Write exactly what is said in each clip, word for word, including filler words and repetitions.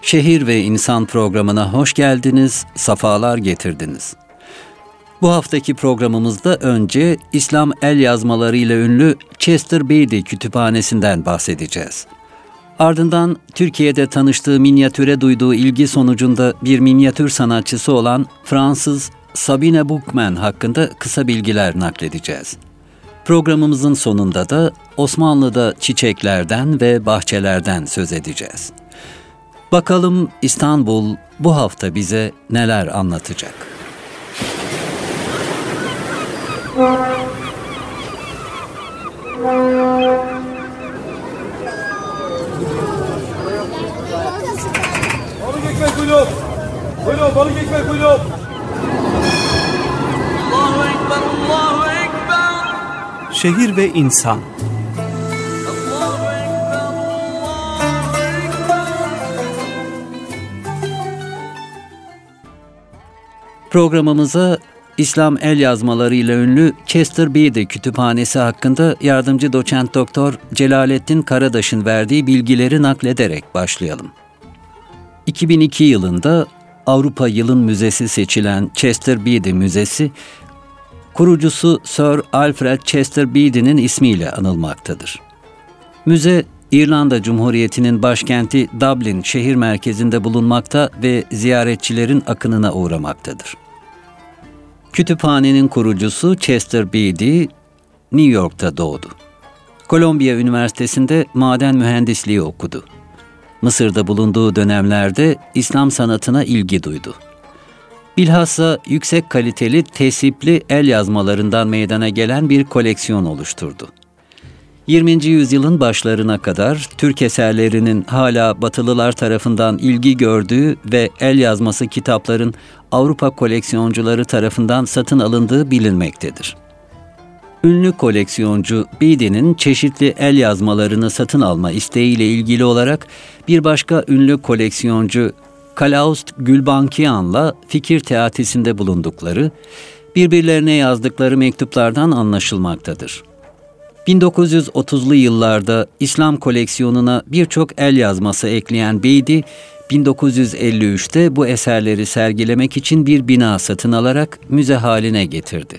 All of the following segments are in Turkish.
Şehir ve İnsan programına hoş geldiniz, safalar getirdiniz. Bu haftaki programımızda önce İslam el yazmaları ile ünlü Chester Beatty Kütüphanesi'nden bahsedeceğiz. Ardından Türkiye'de tanıştığı minyatüre duyduğu ilgi sonucunda bir minyatür sanatçısı olan Fransız Sabine Boukman hakkında kısa bilgiler nakledeceğiz. Programımızın sonunda da Osmanlı'da çiçeklerden ve bahçelerden söz edeceğiz. Bakalım İstanbul bu hafta bize neler anlatacak? Balık ekmek buyurun. Buyurun balık ekmek buyurun. Allahu Ekber, Allahu Ekber. Şehir ve İnsan. Programımıza İslam el yazmaları ile ünlü Chester Beatty Kütüphanesi hakkında yardımcı doçent doktor Celalettin Karadaş'ın verdiği bilgileri naklederek başlayalım. iki bin iki yılında Avrupa Yılın Müzesi seçilen Chester Beatty Müzesi, kurucusu Sir Alfred Chester Beatty'nin ismiyle anılmaktadır. Müze, İrlanda Cumhuriyeti'nin başkenti Dublin şehir merkezinde bulunmakta ve ziyaretçilerin akınına uğramaktadır. Kütüphanenin kurucusu Chester Beatty, New York'ta doğdu. Kolombiya Üniversitesi'nde maden mühendisliği okudu. Mısır'da bulunduğu dönemlerde İslam sanatına ilgi duydu. Bilhassa yüksek kaliteli tesipli el yazmalarından meydana gelen bir koleksiyon oluşturdu. yirminci yüzyılın başlarına kadar Türk eserlerinin hala Batılılar tarafından ilgi gördüğü ve el yazması kitapların Avrupa koleksiyoncuları tarafından satın alındığı bilinmektedir. Ünlü koleksiyoncu Beatty'nin çeşitli el yazmalarını satın alma isteğiyle ilgili olarak bir başka ünlü koleksiyoncu Kalaust Gulbenkian'la fikir teatisinde bulundukları, birbirlerine yazdıkları mektuplardan anlaşılmaktadır. bin dokuz yüz otuzlu yıllarda İslam koleksiyonuna birçok el yazması ekleyen Beatty, bin dokuz yüz elli üçte bu eserleri sergilemek için bir bina satın alarak müze haline getirdi.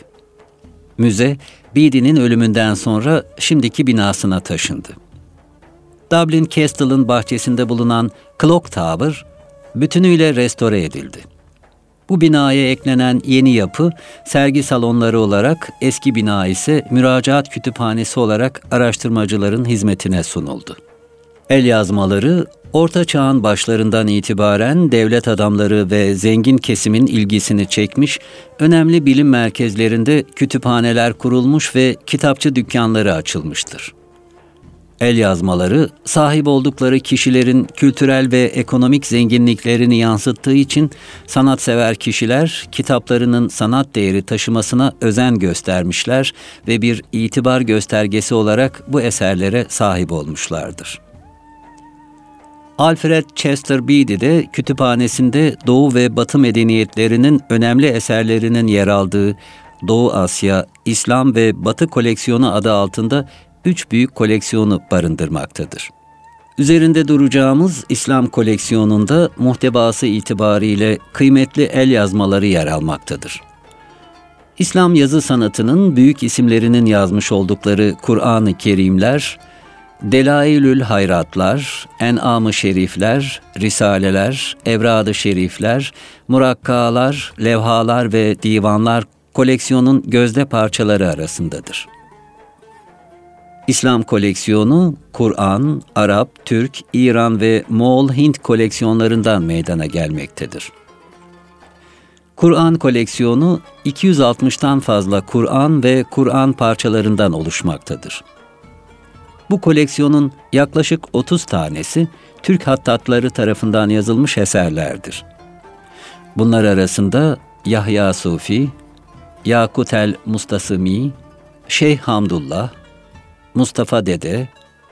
Müze, Beatty'nin ölümünden sonra şimdiki binasına taşındı. Dublin Castle'ın bahçesinde bulunan Clock Tower, bütünüyle restore edildi. Bu binaya eklenen yeni yapı, sergi salonları olarak, eski bina ise müracaat kütüphanesi olarak araştırmacıların hizmetine sunuldu. El yazmaları, Orta Çağ'ın başlarından itibaren devlet adamları ve zengin kesimin ilgisini çekmiş, önemli bilim merkezlerinde kütüphaneler kurulmuş ve kitapçı dükkanları açılmıştır. El yazmaları, sahip oldukları kişilerin kültürel ve ekonomik zenginliklerini yansıttığı için sanatsever kişiler kitaplarının sanat değeri taşımasına özen göstermişler ve bir itibar göstergesi olarak bu eserlere sahip olmuşlardır. Alfred Chester Beatty de kütüphanesinde Doğu ve Batı medeniyetlerinin önemli eserlerinin yer aldığı Doğu Asya, İslam ve Batı koleksiyonu adı altında üç büyük koleksiyonu barındırmaktadır. Üzerinde duracağımız İslam koleksiyonunda muhtevası itibariyle kıymetli el yazmaları yer almaktadır. İslam yazı sanatının büyük isimlerinin yazmış oldukları Kur'an-ı Kerimler, Delailül Hayratlar, En'am-ı Şerifler, Risaleler, Evrad-ı Şerifler, Murakkalar, Levhalar ve Divanlar koleksiyonun gözde parçaları arasındadır. İslam koleksiyonu, Kur'an, Arap, Türk, İran ve Moğol Hint koleksiyonlarından meydana gelmektedir. Kur'an koleksiyonu, iki yüz altmıştan fazla Kur'an ve Kur'an parçalarından oluşmaktadır. Bu koleksiyonun yaklaşık otuz tanesi Türk hattatları tarafından yazılmış eserlerdir. Bunlar arasında Yahya Sufi, Yakut el-Mustasimi, Şeyh Hamdullah, Mustafa Dede,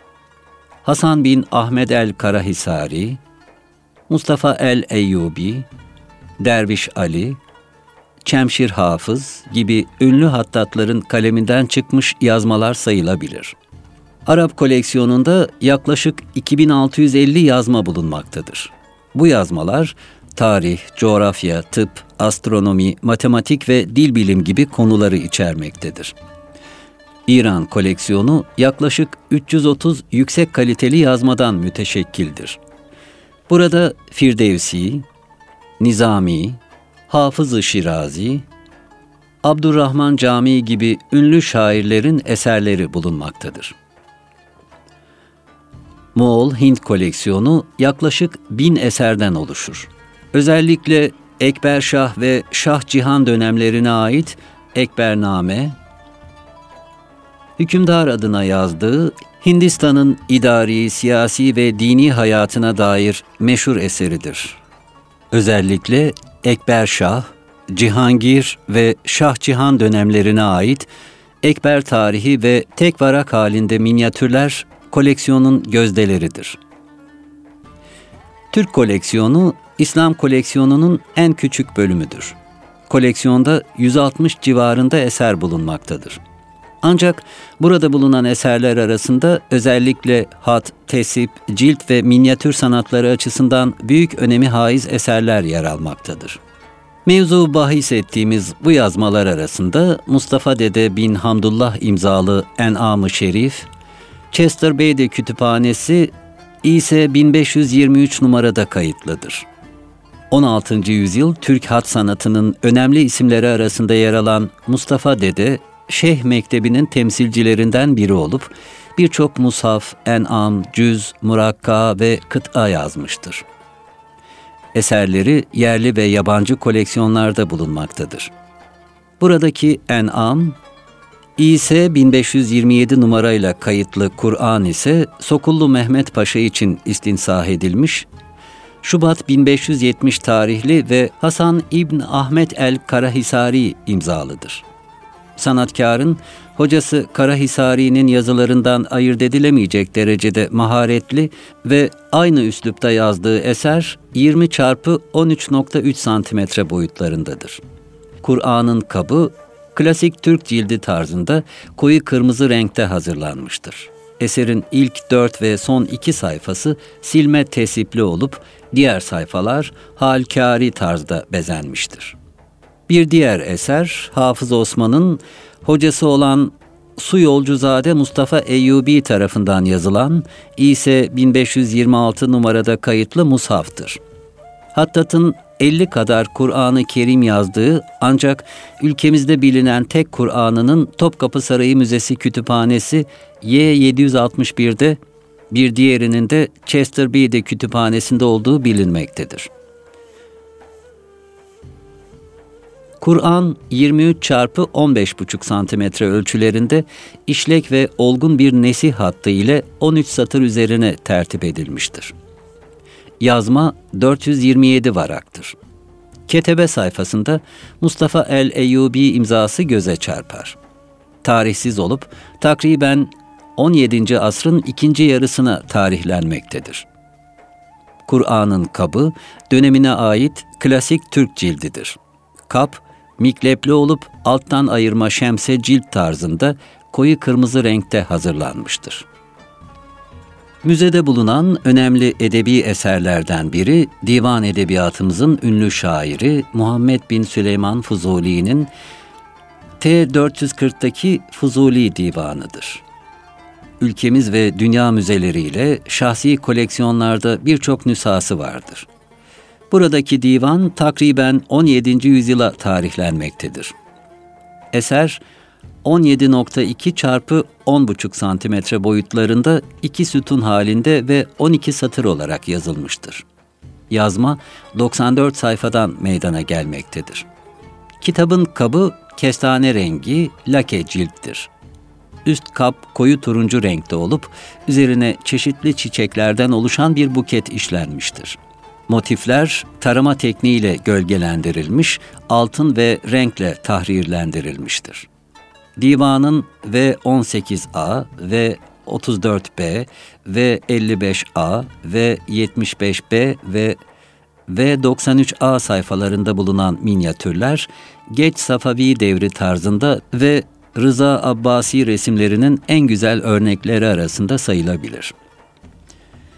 Hasan bin Ahmed el-Karahisari, Mustafa el-Eyyubi, Derviş Ali, Çemşir Hafız gibi ünlü hattatların kaleminden çıkmış yazmalar sayılabilir. Arap koleksiyonunda yaklaşık iki bin altı yüz elli yazma bulunmaktadır. Bu yazmalar tarih, coğrafya, tıp, astronomi, matematik ve dil bilim gibi konuları içermektedir. İran koleksiyonu yaklaşık üç yüz otuz yüksek kaliteli yazmadan müteşekkildir. Burada Firdevsi, Nizami, Hafız-ı Şirazi, Abdurrahman Camii gibi ünlü şairlerin eserleri bulunmaktadır. Moğol Hint koleksiyonu yaklaşık bin eserden oluşur. Özellikle Ekberşah ve Şah Cihan dönemlerine ait Ekbername, hükümdar adına yazdığı Hindistan'ın idari, siyasi ve dini hayatına dair meşhur eseridir. Özellikle Ekberşah, Cihangir ve Şah Cihan dönemlerine ait Ekber tarihi ve tek varak halinde minyatürler koleksiyonun gözdeleridir. Türk koleksiyonu, İslam koleksiyonunun en küçük bölümüdür. Koleksiyonda yüz altmış civarında eser bulunmaktadır. Ancak burada bulunan eserler arasında özellikle hat, tesip, cilt ve minyatür sanatları açısından büyük önemi haiz eserler yer almaktadır. Mevzu bahis ettiğimiz bu yazmalar arasında Mustafa Dede bin Hamdullah imzalı En'am-ı Şerif, Chester Beatty Kütüphanesi İ S bin beş yüz yirmi üç numarada kayıtlıdır. on altıncı yüzyıl Türk hat sanatının önemli isimleri arasında yer alan Mustafa Dede, Şeyh Mektebi'nin temsilcilerinden biri olup birçok mushaf, en'am, cüz, murakka ve kıta yazmıştır. Eserleri yerli ve yabancı koleksiyonlarda bulunmaktadır. Buradaki en'am, İ S bin beş yüz yirmi yedi numarayla kayıtlı Kur'an ise Sokullu Mehmet Paşa için istinsah edilmiş, Şubat bin beş yüz yetmiş tarihli ve Hasan İbn Ahmet el-Karahisari imzalıdır. Sanatkarın hocası Karahisari'nin yazılarından ayırt edilemeyecek derecede maharetli ve aynı üslupta yazdığı eser yirmi çarpı on üç nokta üç santimetre boyutlarındadır. Kur'an'ın kabı klasik Türk cildi tarzında koyu kırmızı renkte hazırlanmıştır. Eserin ilk dört ve son iki sayfası silme tesipli olup diğer sayfalar halkâri tarzda bezenmiştir. Bir diğer eser, Hafız Osman'ın hocası olan Su Yolcuzade Mustafa Eyyubi tarafından yazılan İ S bin beş yüz yirmi altı numarada kayıtlı mushaftır. Hattat'ın elli kadar Kur'an-ı Kerim yazdığı ancak ülkemizde bilinen tek Kur'an'ının Topkapı Sarayı Müzesi Kütüphanesi Y yedi yüz altmış bir'de, bir diğerinin de Chester Beatty Kütüphanesi'nde olduğu bilinmektedir. Kur'an yirmi üç çarpı on beş buçuk santimetre ölçülerinde işlek ve olgun bir nesih hattı ile on üç satır üzerine tertip edilmiştir. Yazma dört yüz yirmi yedi varaktır. Ketebe sayfasında Mustafa el-Eyyubi imzası göze çarpar. Tarihsiz olup takriben on yedinci asrın ikinci yarısına tarihlenmektedir. Kur'an'ın kabı dönemine ait klasik Türk cildidir. Kap, miklepli olup alttan ayırma şemse cilt tarzında koyu kırmızı renkte hazırlanmıştır. Müzede bulunan önemli edebi eserlerden biri, divan edebiyatımızın ünlü şairi Muhammed bin Süleyman Fuzuli'nin T dört yüz kırk'taki Fuzuli Divanı'dır. Ülkemiz ve dünya müzeleriyle şahsi koleksiyonlarda birçok nüshası vardır. Buradaki divan takriben on yedinci yüzyıla tarihlenmektedir. Eser on yedi nokta iki çarpı on buçuk santimetre boyutlarında iki sütun halinde ve on iki satır olarak yazılmıştır. Yazma doksan dört sayfadan meydana gelmektedir. Kitabın kabı kestane rengi lake cilttir. Üst kap koyu turuncu renkte olup üzerine çeşitli çiçeklerden oluşan bir buket işlenmiştir. Motifler tarama tekniğiyle gölgelendirilmiş, altın ve renkle tahrirlendirilmiştir. Divanın V on sekiz A, V otuz dört B, V elli beş A, V yetmiş beş B ve V doksan üç A sayfalarında bulunan minyatürler, geç Safavi devri tarzında ve Rıza Abbasi resimlerinin en güzel örnekleri arasında sayılabilir.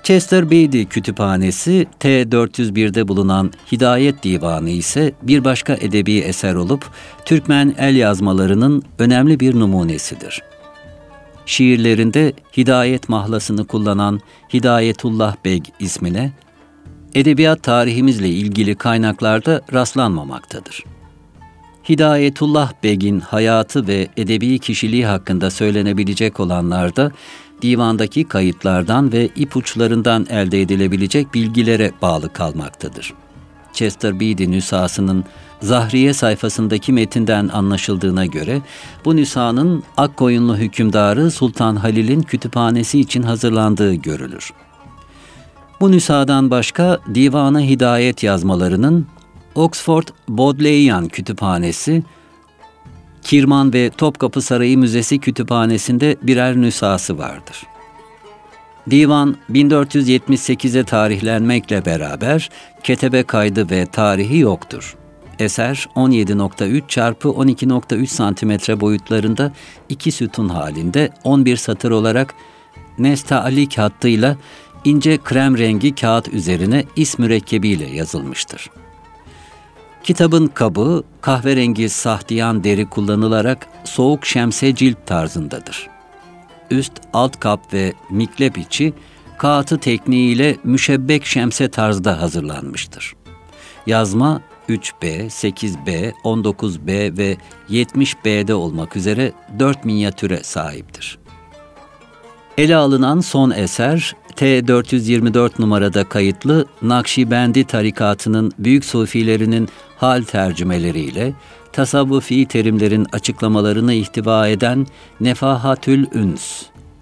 Chester Beatty Kütüphanesi T dört yüz bir'de bulunan Hidayet Divanı ise bir başka edebi eser olup Türkmen el yazmalarının önemli bir numunesidir. Şiirlerinde Hidayet mahlasını kullanan Hidayetullah Beg ismine edebiyat tarihimizle ilgili kaynaklarda rastlanmamaktadır. Hidayetullah Beg'in hayatı ve edebi kişiliği hakkında söylenebilecek olanlar da divandaki kayıtlardan ve ipuçlarından elde edilebilecek bilgilere bağlı kalmaktadır. Chester Beatty nüshasının Zahriye sayfasındaki metinden anlaşıldığına göre bu nüshanın Akkoyunlu hükümdarı Sultan Halil'in kütüphanesi için hazırlandığı görülür. Bu nüshadan başka Divan-ı Hidayet yazmalarının Oxford Bodleian Kütüphanesi, Kirman ve Topkapı Sarayı Müzesi Kütüphanesi'nde birer nüshası vardır. Divan bin dört yüz yetmiş sekiz'e tarihlenmekle beraber ketebe kaydı ve tarihi yoktur. Eser on yedi nokta üç çarpı on iki nokta üç santimetre boyutlarında iki sütun halinde on bir satır olarak nesta'lik hattıyla ince krem rengi kağıt üzerine is mürekkebiyle yazılmıştır. Kitabın kabı kahverengi sahtiyan deri kullanılarak soğuk şemse cilt tarzındadır. Üst, alt kap ve miklep içi kağıtı tekniğiyle müşebbek şemse tarzda hazırlanmıştır. Yazma üç B, sekiz B, on dokuz B ve yetmiş B'de olmak üzere dört minyatüre sahiptir. Ele alınan son eser, T dört yüz yirmi dört numarada kayıtlı Nakşibendi tarikatının büyük sufilerinin hal tercümeleriyle tasavvufi terimlerin açıklamalarını ihtiva eden Nefahatül Üns.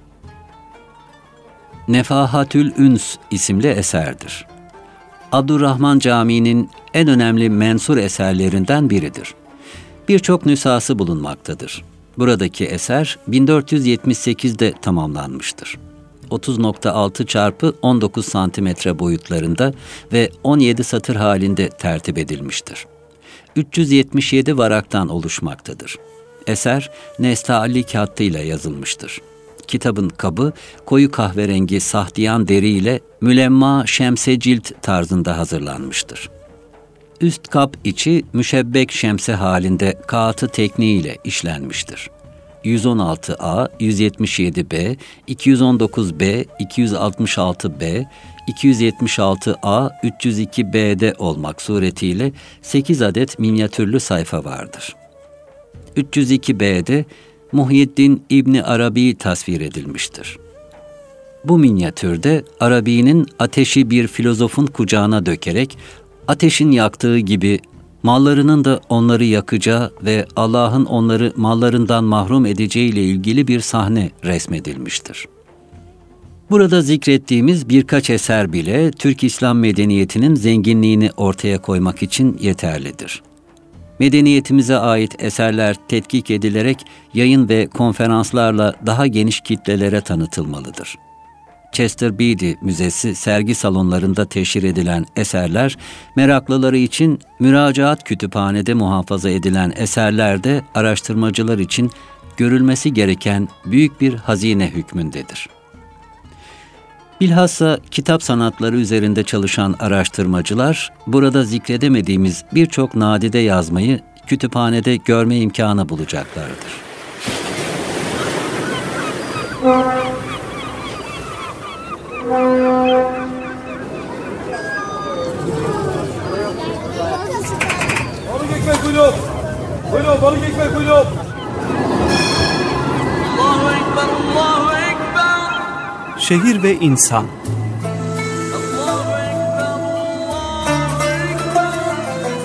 Nefahatül Üns isimli eserdir. Abdurrahman Camii'nin en önemli mensur eserlerinden biridir. Birçok nüshası bulunmaktadır. Buradaki eser bin dört yüz yetmiş sekiz'de tamamlanmıştır. otuz nokta altı çarpı on dokuz santimetre boyutlarında ve on yedi satır halinde tertip edilmiştir. üç yüz yetmiş yedi varaktan oluşmaktadır. Eser nesta'lik hattıyla yazılmıştır. Kitabın kabı koyu kahverengi sahtiyan deri ile mülemma şemse cilt tarzında hazırlanmıştır. Üst kap içi müşebbek şemse halinde kağıtı tekniğiyle işlenmiştir. yüz on altı A, yüz yetmiş yedi B, iki yüz on dokuz B, iki yüz altmış altı B, iki yüz yetmiş altı A, üç yüz iki B'de olmak suretiyle sekiz adet minyatürlü sayfa vardır. üç yüz iki B'de Muhyiddin İbni Arabi tasvir edilmiştir. Bu minyatürde Arabi'nin ateşi bir filozofun kucağına dökerek ateşin yaktığı gibi mallarının da onları yakacağı ve Allah'ın onları mallarından mahrum edeceği ile ilgili bir sahne resmedilmiştir. Burada zikrettiğimiz birkaç eser bile Türk İslam medeniyetinin zenginliğini ortaya koymak için yeterlidir. Medeniyetimize ait eserler tetkik edilerek yayın ve konferanslarla daha geniş kitlelere tanıtılmalıdır. Chester Beatty Müzesi sergi salonlarında teşhir edilen eserler, meraklıları için müracaat kütüphanede muhafaza edilen eserler de araştırmacılar için görülmesi gereken büyük bir hazine hükmündedir. Bilhassa kitap sanatları üzerinde çalışan araştırmacılar, burada zikredemediğimiz birçok nadide yazmayı kütüphanede görme imkanı bulacaklardır. Balık ekmek buyurun. Buyurun balık ekmek buyurun. Allahu Ekber, Allahu Ekber. Şehir ve insan. Allahu Ekber, Allahu Ekber.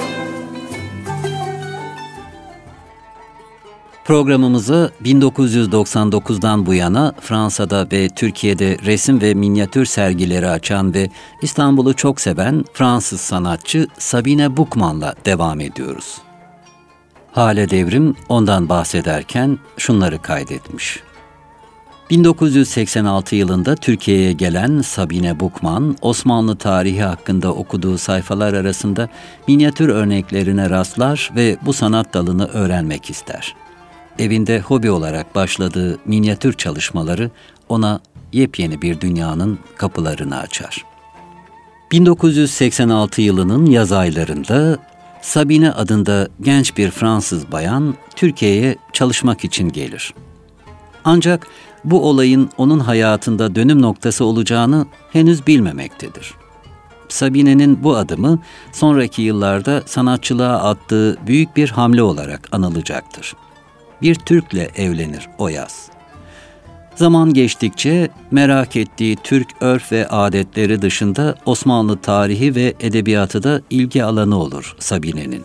Programımızı bin dokuz yüz doksan dokuz'dan bu yana Fransa'da ve Türkiye'de resim ve minyatür sergileri açan ve İstanbul'u çok seven Fransız sanatçı Sabine Boukman'la devam ediyoruz. Hale Devrim ondan bahsederken şunları kaydetmiş. bin dokuz yüz seksen altı yılında Türkiye'ye gelen Sabine Boukman, Osmanlı tarihi hakkında okuduğu sayfalar arasında minyatür örneklerine rastlar ve bu sanat dalını öğrenmek ister. Evinde hobi olarak başladığı minyatür çalışmaları ona yepyeni bir dünyanın kapılarını açar. bin dokuz yüz seksen altı yılının yaz aylarında Sabine adında genç bir Fransız bayan Türkiye'ye çalışmak için gelir. Ancak bu olayın onun hayatında dönüm noktası olacağını henüz bilmemektedir. Sabine'nin bu adımı sonraki yıllarda sanatçılığa attığı büyük bir hamle olarak anılacaktır. Bir Türk'le evlenir o yaz. Zaman geçtikçe merak ettiği Türk örf ve adetleri dışında Osmanlı tarihi ve edebiyatı da ilgi alanı olur Sabine'nin.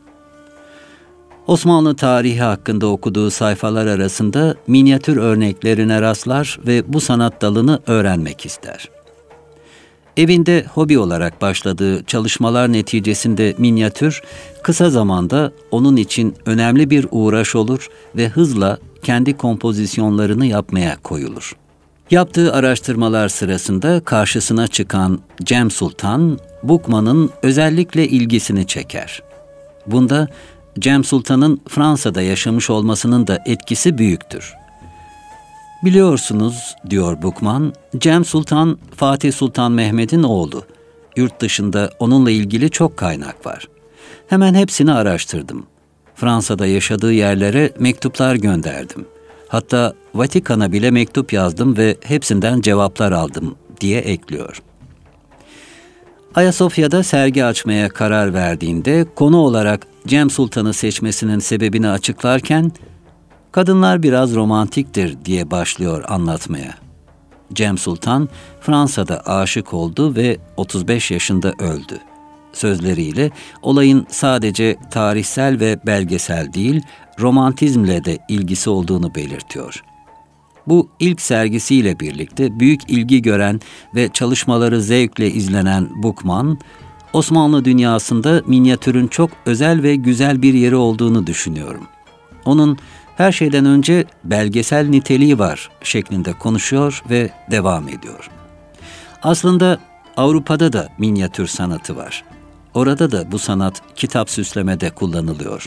Osmanlı tarihi hakkında okuduğu sayfalar arasında minyatür örneklerine rastlar ve bu sanat dalını öğrenmek ister. Evinde hobi olarak başladığı çalışmalar neticesinde minyatür, kısa zamanda onun için önemli bir uğraş olur ve hızla kendi kompozisyonlarını yapmaya koyulur. Yaptığı araştırmalar sırasında karşısına çıkan Cem Sultan, Boukman'ın özellikle ilgisini çeker. Bunda Cem Sultan'ın Fransa'da yaşamış olmasının da etkisi büyüktür. Biliyorsunuz, diyor Boukman, Cem Sultan, Fatih Sultan Mehmet'in oğlu. Yurt dışında onunla ilgili çok kaynak var. Hemen hepsini araştırdım. Fransa'da yaşadığı yerlere mektuplar gönderdim. Hatta Vatikan'a bile mektup yazdım ve hepsinden cevaplar aldım, diye ekliyor. Ayasofya'da sergi açmaya karar verdiğinde konu olarak Cem Sultan'ı seçmesinin sebebini açıklarken, kadınlar biraz romantiktir diye başlıyor anlatmaya. Cem Sultan Fransa'da aşık oldu ve otuz beş yaşında öldü. Sözleriyle olayın sadece tarihsel ve belgesel değil, romantizmle de ilgisi olduğunu belirtiyor. Bu ilk sergisiyle birlikte büyük ilgi gören ve çalışmaları zevkle izlenen Boukman, Osmanlı dünyasında minyatürün çok özel ve güzel bir yeri olduğunu düşünüyorum. Onun her şeyden önce belgesel niteliği var şeklinde konuşuyor ve devam ediyor. Aslında Avrupa'da da minyatür sanatı var. Orada da bu sanat kitap süslemede kullanılıyor.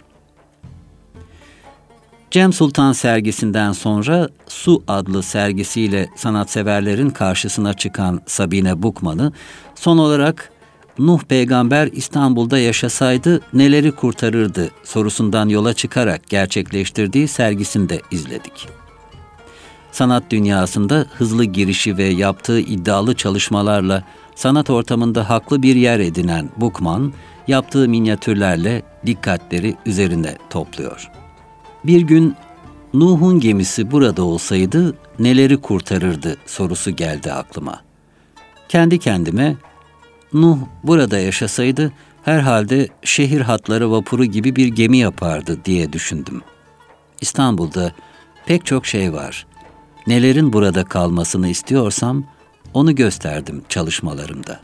Cem Sultan sergisinden sonra Su adlı sergisiyle sanatseverlerin karşısına çıkan Sabine Boukman'ı son olarak Nuh peygamber İstanbul'da yaşasaydı neleri kurtarırdı sorusundan yola çıkarak gerçekleştirdiği sergisinde izledik. Sanat dünyasında hızlı girişi ve yaptığı iddialı çalışmalarla sanat ortamında haklı bir yer edinen Boukman, yaptığı minyatürlerle dikkatleri üzerine topluyor. Bir gün Nuh'un gemisi burada olsaydı neleri kurtarırdı sorusu geldi aklıma. Kendi kendime, Nuh burada yaşasaydı herhalde şehir hatları vapuru gibi bir gemi yapardı diye düşündüm. İstanbul'da pek çok şey var. Nelerin burada kalmasını istiyorsam onu gösterdim çalışmalarımda.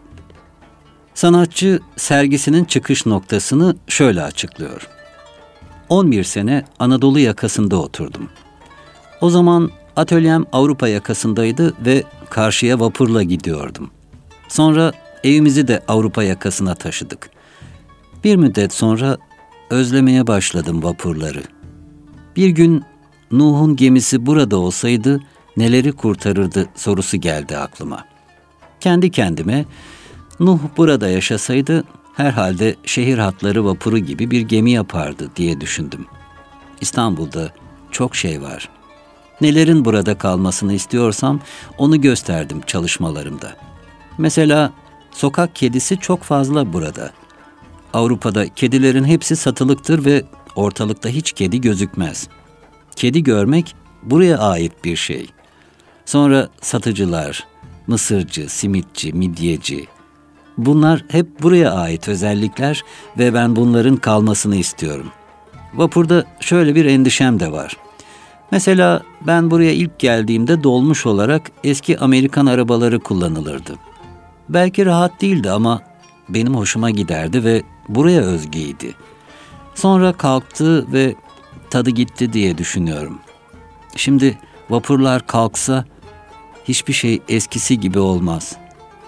Sanatçı sergisinin çıkış noktasını şöyle açıklıyor. on bir sene Anadolu yakasında oturdum. O zaman atölyem Avrupa yakasındaydı ve karşıya vapurla gidiyordum. Sonra evimizi de Avrupa yakasına taşıdık. Bir müddet sonra özlemeye başladım vapurları. Bir gün Nuh'un gemisi burada olsaydı neleri kurtarırdı sorusu geldi aklıma. Kendi kendime, Nuh burada yaşasaydı herhalde şehir hatları vapuru gibi bir gemi yapardı diye düşündüm. İstanbul'da çok şey var. Nelerin burada kalmasını istiyorsam onu gösterdim çalışmalarımda. Mesela sokak kedisi çok fazla burada. Avrupa'da kedilerin hepsi satılıktır ve ortalıkta hiç kedi gözükmez. Kedi görmek buraya ait bir şey. Sonra satıcılar, mısırcı, simitçi, midyeci. Bunlar hep buraya ait özellikler ve ben bunların kalmasını istiyorum. Vapurda şöyle bir endişem de var. Mesela ben buraya ilk geldiğimde dolmuş olarak eski Amerikan arabaları kullanılırdı. Belki rahat değildi ama benim hoşuma giderdi ve buraya özgüydi. Sonra kalktı ve tadı gitti diye düşünüyorum. Şimdi vapurlar kalksa hiçbir şey eskisi gibi olmaz.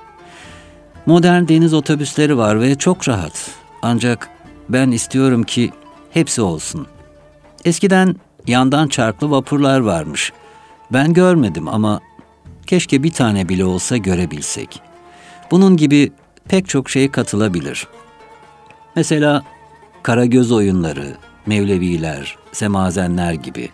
Modern deniz otobüsleri var ve çok rahat. Ancak ben istiyorum ki hepsi olsun. Eskiden yandan çarklı vapurlar varmış. Ben görmedim ama keşke bir tane bile olsa görebilsek. Bunun gibi pek çok şey katılabilir. Mesela Karagöz oyunları, Mevleviler, Semazenler gibi.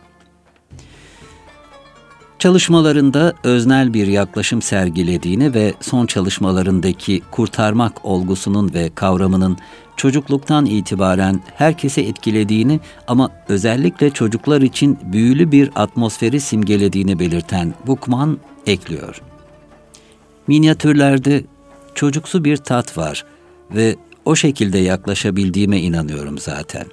Çalışmalarında öznel bir yaklaşım sergilediğini ve son çalışmalarındaki kurtarmak olgusunun ve kavramının çocukluktan itibaren herkese etkilediğini ama özellikle çocuklar için büyülü bir atmosferi simgelediğini belirten Bookman ekliyor. Minyatürlerde çocuksu bir tat var ve o şekilde yaklaşabildiğime inanıyorum zaten.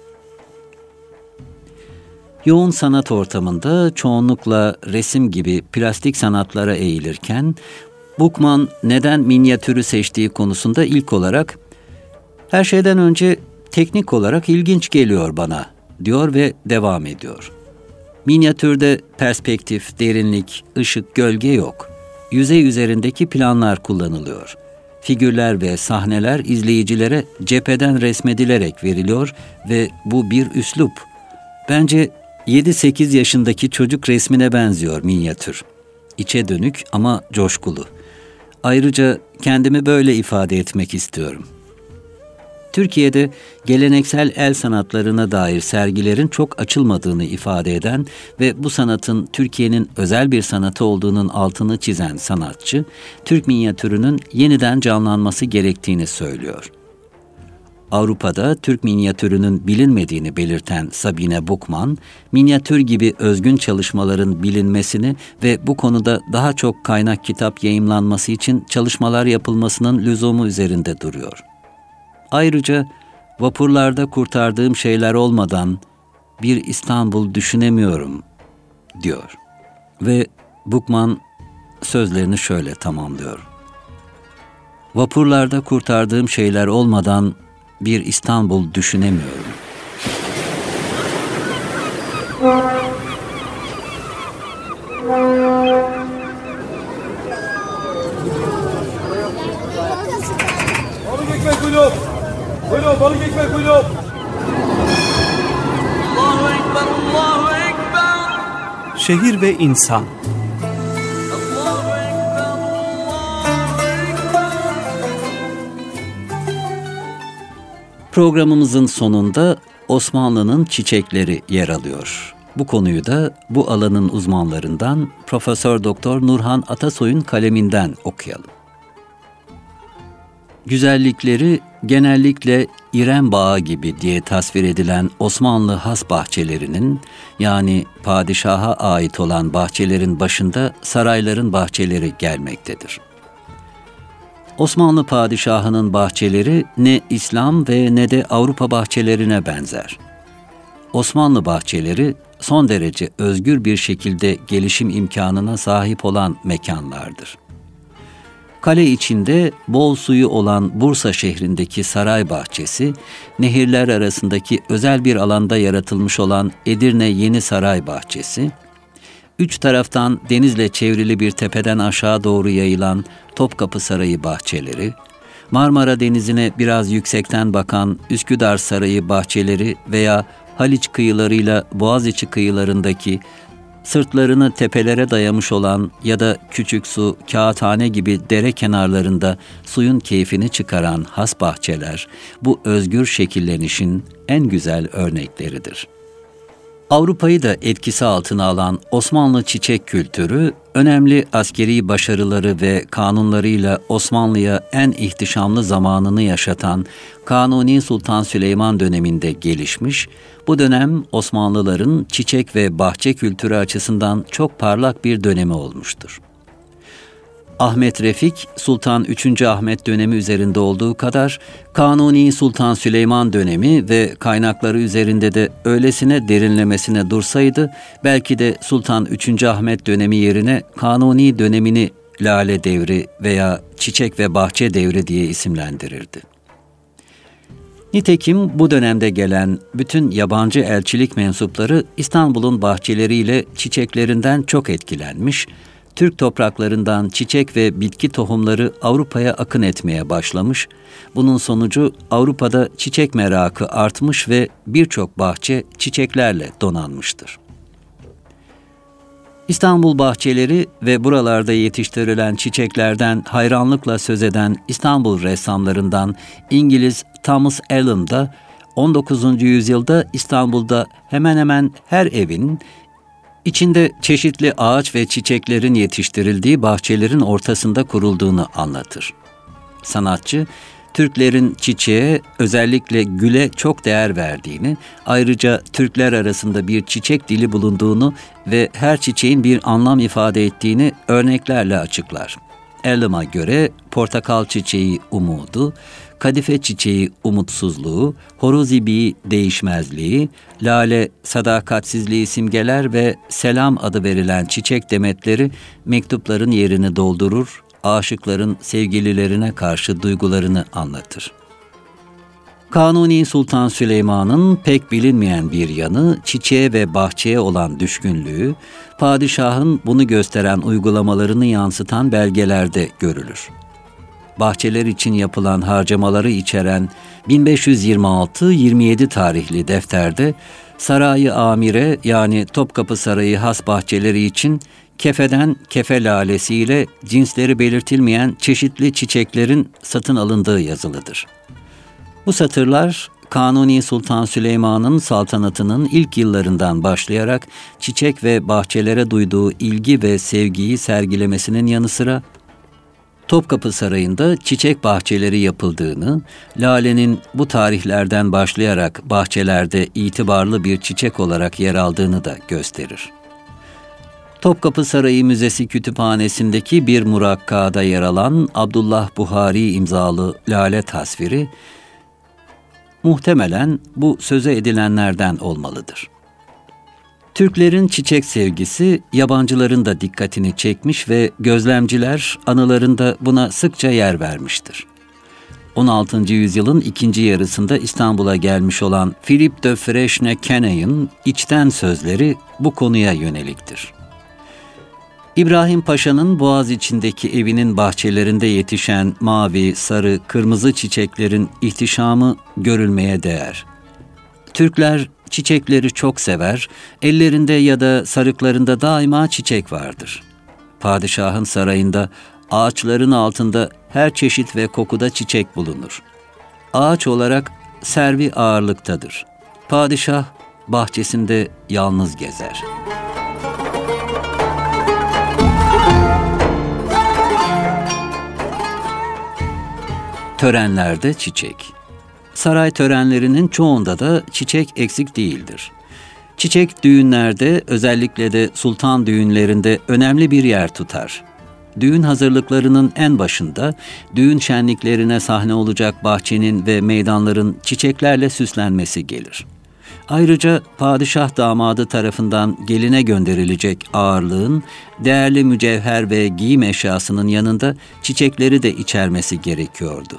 Yoğun sanat ortamında çoğunlukla resim gibi plastik sanatlara eğilirken, Bookman neden minyatürü seçtiği konusunda ilk olarak, her şeyden önce teknik olarak ilginç geliyor bana, diyor ve devam ediyor. Minyatürde perspektif, derinlik, ışık, gölge yok. Yüzey üzerindeki planlar kullanılıyor. Figürler ve sahneler izleyicilere cepheden resmedilerek veriliyor ve bu bir üslup. Bence yedi sekiz yaşındaki çocuk resmine benziyor minyatür. İçe dönük ama coşkulu. Ayrıca kendimi böyle ifade etmek istiyorum. Türkiye'de geleneksel el sanatlarına dair sergilerin çok açılmadığını ifade eden ve bu sanatın Türkiye'nin özel bir sanatı olduğunun altını çizen sanatçı, Türk minyatürünün yeniden canlanması gerektiğini söylüyor. Avrupa'da Türk minyatürünün bilinmediğini belirten Sabine Bookman, minyatür gibi özgün çalışmaların bilinmesini ve bu konuda daha çok kaynak kitap yayımlanması için çalışmalar yapılmasının lüzumu üzerinde duruyor. Ayrıca vapurlarda kurtardığım şeyler olmadan bir İstanbul düşünemiyorum, diyor. Ve Bookman sözlerini şöyle tamamlıyor. Vapurlarda kurtardığım şeyler olmadan bir İstanbul düşünemiyorum. Balık ekmek buyurun. Buyurun balık ekmek buyurun. Allahu Ekber, Allahu Ekber. Şehir ve insan. Allahu Ekber, Allahu Ekber. Programımızın sonunda Osmanlı'nın çiçekleri yer alıyor. Bu konuyu da bu alanın uzmanlarından Profesör Doktor Nurhan Atasoy'un kaleminden okuyalım. Güzellikleri genellikle İrem Bağı gibi diye tasvir edilen Osmanlı has bahçelerinin, yani padişaha ait olan bahçelerin başında sarayların bahçeleri gelmektedir. Osmanlı padişahının bahçeleri ne İslam ve ne de Avrupa bahçelerine benzer. Osmanlı bahçeleri son derece özgür bir şekilde gelişim imkanına sahip olan mekanlardır. Kale içinde bol suyu olan Bursa şehrindeki saray bahçesi, nehirler arasındaki özel bir alanda yaratılmış olan Edirne Yeni Saray Bahçesi, üç taraftan denizle çevrili bir tepeden aşağı doğru yayılan Topkapı Sarayı bahçeleri, Marmara Denizi'ne biraz yüksekten bakan Üsküdar Sarayı bahçeleri veya Haliç kıyılarıyla Boğaziçi kıyılarındaki sırtlarını tepelere dayamış olan ya da Küçüksu, Kağıthane gibi dere kenarlarında suyun keyfini çıkaran has bahçeler, bu özgür şekillenişin en güzel örnekleridir. Avrupa'yı da etkisi altına alan Osmanlı çiçek kültürü, önemli askeri başarıları ve kanunlarıyla Osmanlı'ya en ihtişamlı zamanını yaşatan Kanuni Sultan Süleyman döneminde gelişmiş, bu dönem Osmanlıların çiçek ve bahçe kültürü açısından çok parlak bir dönemi olmuştur. Ahmet Refik, Sultan üçüncü. Ahmet dönemi üzerinde olduğu kadar, Kanuni Sultan Süleyman dönemi ve kaynakları üzerinde de öylesine derinlemesine dursaydı, belki de Sultan üçüncü. Ahmet dönemi yerine Kanuni dönemini Lale Devri veya Çiçek ve Bahçe Devri diye isimlendirirdi. Nitekim bu dönemde gelen bütün yabancı elçilik mensupları İstanbul'un bahçeleriyle çiçeklerinden çok etkilenmiş, Türk topraklarından çiçek ve bitki tohumları Avrupa'ya akın etmeye başlamış, bunun sonucu Avrupa'da çiçek merakı artmış ve birçok bahçe çiçeklerle donanmıştır. İstanbul bahçeleri ve buralarda yetiştirilen çiçeklerden hayranlıkla söz eden İstanbul ressamlarından İngiliz Thomas Allen da on dokuzuncu yüzyılda İstanbul'da hemen hemen her evin içinde çeşitli ağaç ve çiçeklerin yetiştirildiği bahçelerin ortasında kurulduğunu anlatır. Sanatçı, Türklerin çiçeğe, özellikle güle çok değer verdiğini, ayrıca Türkler arasında bir çiçek dili bulunduğunu ve her çiçeğin bir anlam ifade ettiğini örneklerle açıklar. Allen'a göre portakal çiçeği umudu, kadife çiçeği umutsuzluğu, horoz ibiği değişmezliği, lale sadakatsizliği simgeler ve selam adı verilen çiçek demetleri mektupların yerini doldurur, aşıkların sevgililerine karşı duygularını anlatır. Kanuni Sultan Süleyman'ın pek bilinmeyen bir yanı, çiçeğe ve bahçeye olan düşkünlüğü, padişahın bunu gösteren uygulamalarını yansıtan belgelerde görülür. Bahçeler için yapılan harcamaları içeren bin beş yüz yirmi altı yirmi yedi tarihli defterde, Saray-ı Amire yani Topkapı Sarayı has bahçeleri için kefeden kefe lalesiyle cinsleri belirtilmeyen çeşitli çiçeklerin satın alındığı yazılıdır. Bu satırlar, Kanuni Sultan Süleyman'ın saltanatının ilk yıllarından başlayarak çiçek ve bahçelere duyduğu ilgi ve sevgiyi sergilemesinin yanı sıra, Topkapı Sarayı'nda çiçek bahçeleri yapıldığını, lalenin bu tarihlerden başlayarak bahçelerde itibarlı bir çiçek olarak yer aldığını da gösterir. Topkapı Sarayı Müzesi Kütüphanesi'ndeki bir murakkada yer alan Abdullah Buhari imzalı lale tasviri, muhtemelen bu söze edilenlerden olmalıdır. Türklerin çiçek sevgisi yabancıların da dikkatini çekmiş ve gözlemciler anılarında buna sıkça yer vermiştir. on altıncı yüzyılın ikinci yarısında İstanbul'a gelmiş olan Philip de Freshne-Kenay'ın içten sözleri bu konuya yöneliktir. İbrahim Paşa'nın Boğaz içindeki evinin bahçelerinde yetişen mavi, sarı, kırmızı çiçeklerin ihtişamı görülmeye değer. Türkler çiçekleri çok sever, ellerinde ya da sarıklarında daima çiçek vardır. Padişahın sarayında ağaçların altında her çeşit ve kokuda çiçek bulunur. Ağaç olarak servi ağırlıktadır. Padişah bahçesinde yalnız gezer. Törenlerde çiçek. Saray törenlerinin çoğunda da çiçek eksik değildir. Çiçek düğünlerde, özellikle de sultan düğünlerinde önemli bir yer tutar. Düğün hazırlıklarının en başında, düğün şenliklerine sahne olacak bahçenin ve meydanların çiçeklerle süslenmesi gelir. Ayrıca padişah damadı tarafından geline gönderilecek ağırlığın, değerli mücevher ve giyim eşyasının yanında çiçekleri de içermesi gerekiyordu.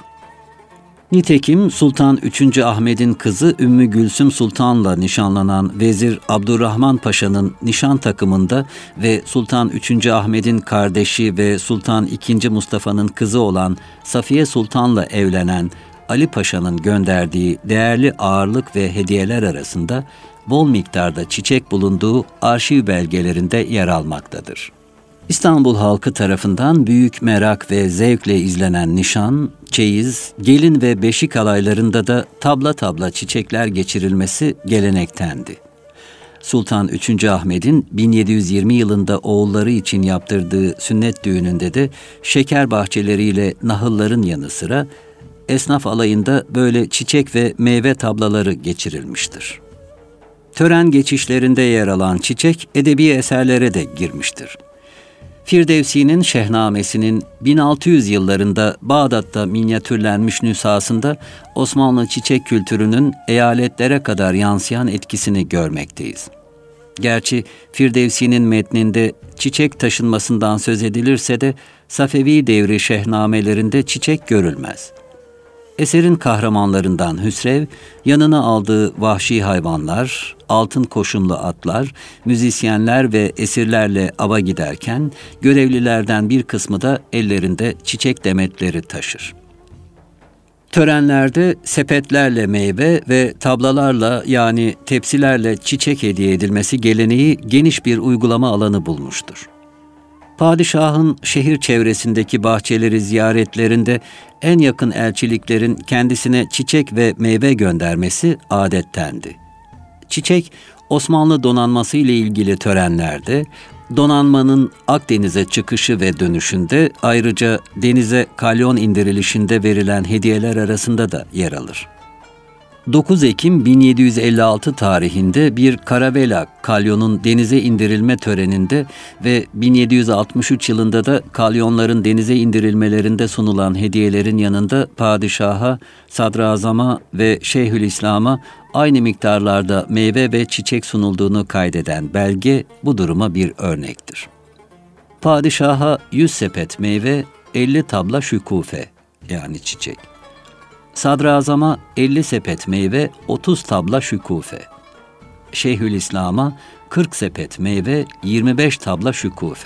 Nitekim Sultan üçüncü. Ahmet'in kızı Ümmü Gülsüm Sultan'la nişanlanan Vezir Abdurrahman Paşa'nın nişan takımında ve Sultan üçüncü. Ahmet'in kardeşi ve Sultan ikinci. Mustafa'nın kızı olan Safiye Sultan'la evlenen Ali Paşa'nın gönderdiği değerli ağırlık ve hediyeler arasında bol miktarda çiçek bulunduğu arşiv belgelerinde yer almaktadır. İstanbul halkı tarafından büyük merak ve zevkle izlenen nişan, çeyiz, gelin ve beşik alaylarında da tabla tabla çiçekler geçirilmesi gelenektendi. Sultan üçüncü. Ahmet'in bin yedi yüz yirmi yılında oğulları için yaptırdığı sünnet düğününde de şeker bahçeleriyle nahılların yanı sıra esnaf alayında böyle çiçek ve meyve tablaları geçirilmiştir. Tören geçişlerinde yer alan çiçek edebi eserlere de girmiştir. Firdevsi'nin Şehnamesi'nin bin altı yüz yıllarında Bağdat'ta minyatürlenmiş nüshasında Osmanlı çiçek kültürünün eyaletlere kadar yansıyan etkisini görmekteyiz. Gerçi Firdevsi'nin metninde çiçek taşınmasından söz edilirse de Safevi devri şehnamelerinde çiçek görülmez. Eserin kahramanlarından Hüsrev, yanına aldığı vahşi hayvanlar, altın koşumlu atlar, müzisyenler ve esirlerle ava giderken, görevlilerden bir kısmı da ellerinde çiçek demetleri taşır. Törenlerde sepetlerle meyve ve tablalarla yani tepsilerle çiçek hediye edilmesi geleneği geniş bir uygulama alanı bulmuştur. Padişahın şehir çevresindeki bahçeleri ziyaretlerinde en yakın elçiliklerin kendisine çiçek ve meyve göndermesi adettendi. Çiçek, Osmanlı donanması ile ilgili törenlerde, donanmanın Akdeniz'e çıkışı ve dönüşünde, ayrıca denize kalyon indirilişinde verilen hediyeler arasında da yer alır. dokuz Ekim bin yedi yüz elli altı tarihinde bir karavela kalyonun denize indirilme töreninde ve bin yedi yüz altmış üç yılında da kalyonların denize indirilmelerinde sunulan hediyelerin yanında padişaha, sadrazama ve Şeyhülislam'a aynı miktarlarda meyve ve çiçek sunulduğunu kaydeden belge bu duruma bir örnektir. Padişaha yüz sepet meyve, elli tabla şükufe yani çiçek. Sadrazama elli sepet meyve, otuz tabla şükufe. Şeyhülislam'a kırk sepet meyve, yirmi beş tabla şükufe.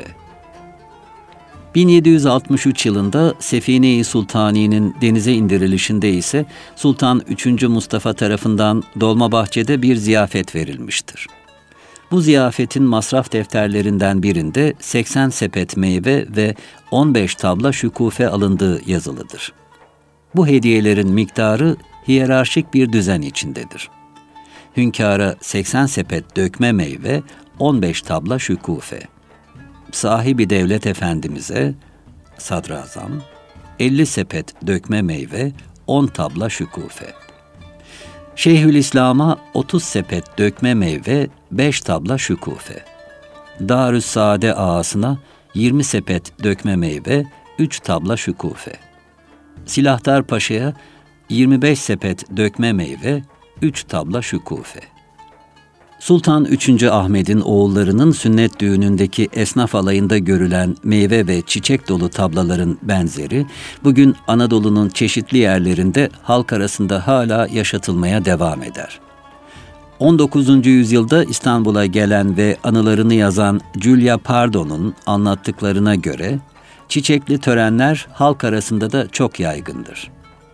bin yedi yüz altmış üç yılında Sefine-i Sultani'nin denize indirilişinde ise Sultan üçüncü Mustafa tarafından Dolmabahçe'de bir ziyafet verilmiştir. Bu ziyafetin masraf defterlerinden birinde seksen sepet meyve ve on beş tabla şükufe alındığı yazılıdır. Bu hediyelerin miktarı hiyerarşik bir düzen içindedir. Hünkâra seksen sepet dökme meyve, on beş tabla şükufe. Sahibi devlet efendimize, sadrazam, elli sepet dökme meyve, on tabla şükufe. Şeyhülislam'a otuz sepet dökme meyve, beş tabla şükufe. Darüssaade ağasına yirmi sepet dökme meyve, üç tabla şükufe. Silahdar Paşa'ya yirmi beş sepet dökme meyve, üç tabla şükufe. Sultan üçüncü Ahmet'in oğullarının sünnet düğünündeki esnaf alayında görülen meyve ve çiçek dolu tablaların benzeri, bugün Anadolu'nun çeşitli yerlerinde halk arasında hala yaşatılmaya devam eder. on dokuzuncu yüzyılda İstanbul'a gelen ve anılarını yazan Giulia Pardo'nun anlattıklarına göre, çiçekli törenler halk arasında da çok yaygındır.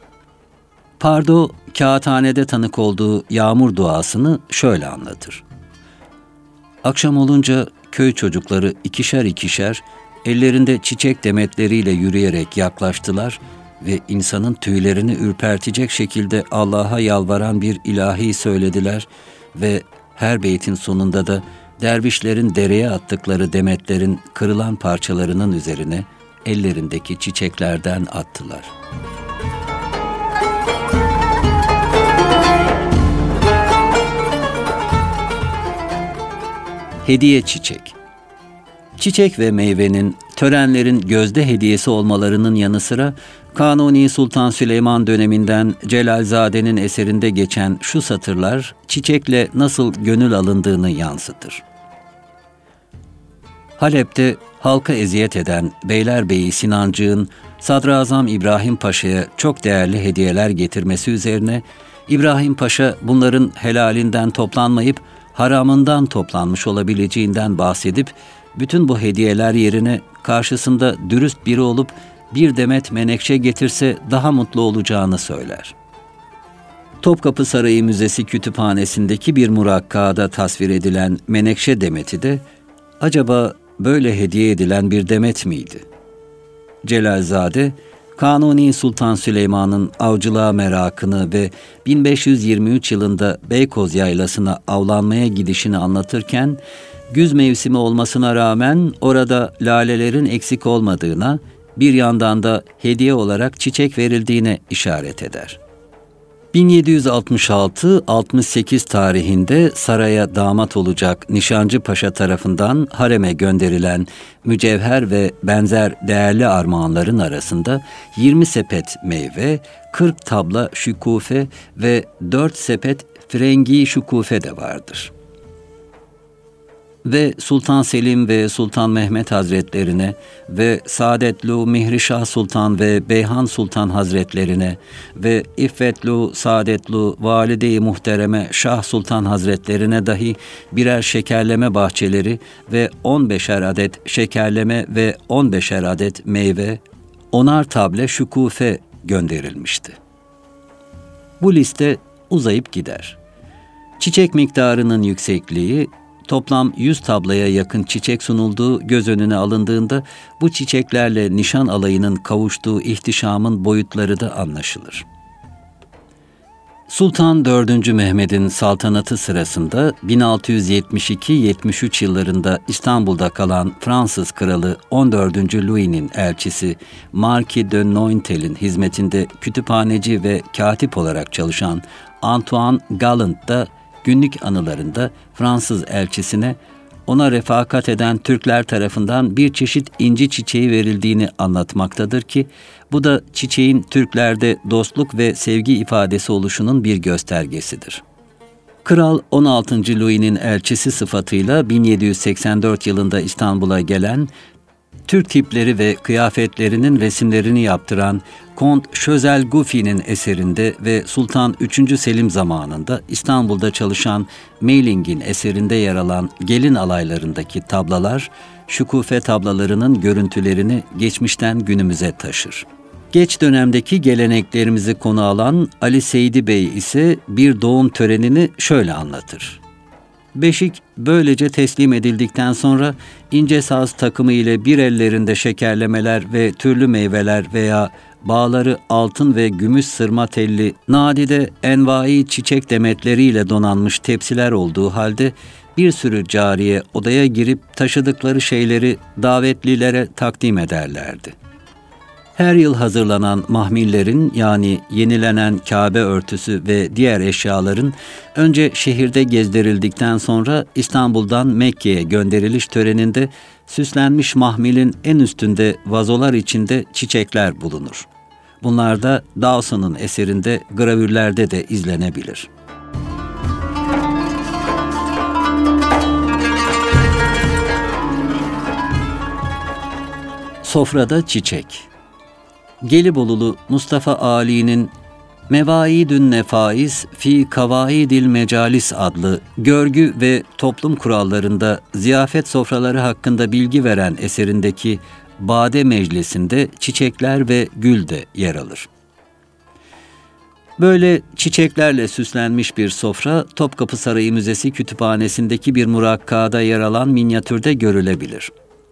Pardo, kağıthanede tanık olduğu yağmur duasını şöyle anlatır. Akşam olunca köy çocukları ikişer ikişer, ellerinde çiçek demetleriyle yürüyerek yaklaştılar ve insanın tüylerini ürpertecek şekilde Allah'a yalvaran bir ilahi söylediler ve her beytin sonunda da dervişlerin dereye attıkları demetlerin kırılan parçalarının üzerine ellerindeki çiçeklerden attılar. Hediye çiçek. Çiçek ve meyvenin törenlerin gözde hediyesi olmalarının yanı sıra Kanuni Sultan Süleyman döneminden Celalzade'nin eserinde geçen şu satırlar çiçekle nasıl gönül alındığını yansıtır. Halep'te halka eziyet eden Beylerbeyi Sinancık'ın Sadrazam İbrahim Paşa'ya çok değerli hediyeler getirmesi üzerine İbrahim Paşa bunların helalinden toplanmayıp haramından toplanmış olabileceğinden bahsedip bütün bu hediyeler yerine karşısında dürüst biri olup bir demet menekşe getirse daha mutlu olacağını söyler. Topkapı Sarayı Müzesi kütüphanesindeki bir murakkada tasvir edilen menekşe demeti de acaba böyle hediye edilen bir demet miydi? Celalzade, Kanuni Sultan Süleyman'ın avcılığa merakını ve bin beş yüz yirmi üç yılında Beykoz Yaylası'na avlanmaya gidişini anlatırken, güz mevsimi olmasına rağmen orada lalelerin eksik olmadığına, bir yandan da hediye olarak çiçek verildiğine işaret eder. bin yedi yüz altmış altı altmış sekiz tarihinde saraya damat olacak Nişancı Paşa tarafından hareme gönderilen mücevher ve benzer değerli armağanların arasında yirmi sepet meyve, kırk tabla şükufe ve dört sepet frengi şükufe de vardır. Ve Sultan Selim ve Sultan Mehmet Hazretlerine ve Saadetlu Mihrişah Sultan ve Beyhan Sultan Hazretlerine ve İffetlu Saadetlu Valide-i Muhtereme Şah Sultan Hazretlerine dahi birer şekerleme bahçeleri ve on beşer adet şekerleme ve on beşer adet meyve, onar table şükufe gönderilmişti. Bu liste uzayıp gider. Çiçek miktarının yüksekliği, toplam yüz tabloya yakın çiçek sunulduğu göz önüne alındığında bu çiçeklerle nişan alayının kavuştuğu ihtişamın boyutları da anlaşılır. Sultan dördüncü. Mehmed'in saltanatı sırasında bin altı yüz yetmiş iki yetmiş üç yıllarında İstanbul'da kalan Fransız kralı on dördüncü. Louis'nin elçisi Marquis de Nointel'in hizmetinde kütüphaneci ve katip olarak çalışan Antoine Galland da günlük anılarında Fransız elçisine ona refakat eden Türkler tarafından bir çeşit inci çiçeği verildiğini anlatmaktadır ki, bu da çiçeğin Türklerde dostluk ve sevgi ifadesi oluşunun bir göstergesidir. Kral on altıncı. Louis'nin elçisi sıfatıyla bin yedi yüz seksen dört yılında İstanbul'a gelen, Türk tipleri ve kıyafetlerinin resimlerini yaptıran Kont Şözel Gufi'nin eserinde ve Sultan üçüncü. Selim zamanında İstanbul'da çalışan Meyling'in eserinde yer alan gelin alaylarındaki tablalar, şükufe tablalarının görüntülerini geçmişten günümüze taşır. Geç dönemdeki geleneklerimizi konu alan Ali Seydi Bey ise bir doğum törenini şöyle anlatır. Beşik böylece teslim edildikten sonra ince saz takımı ile bir ellerinde şekerlemeler ve türlü meyveler veya bağları altın ve gümüş sırma telli, nadide envai çiçek demetleriyle donanmış tepsiler olduğu halde bir sürü cariye odaya girip taşıdıkları şeyleri davetlilere takdim ederlerdi. Her yıl hazırlanan mahmillerin, yani yenilenen Kabe örtüsü ve diğer eşyaların önce şehirde gezdirildikten sonra İstanbul'dan Mekke'ye gönderiliş töreninde süslenmiş mahmilin en üstünde vazolar içinde çiçekler bulunur. Bunlar da Dawson'un eserinde gravürlerde de izlenebilir. Sofrada çiçek. Gelibolulu Mustafa Ali'nin Mevaidün Nefais fi Kavaidil Mecalis adlı görgü ve toplum kurallarında ziyafet sofraları hakkında bilgi veren eserindeki Bade Meclisi'nde çiçekler ve gül de yer alır. Böyle çiçeklerle süslenmiş bir sofra Topkapı Sarayı Müzesi kütüphanesindeki bir murakkada yer alan minyatürde görülebilir.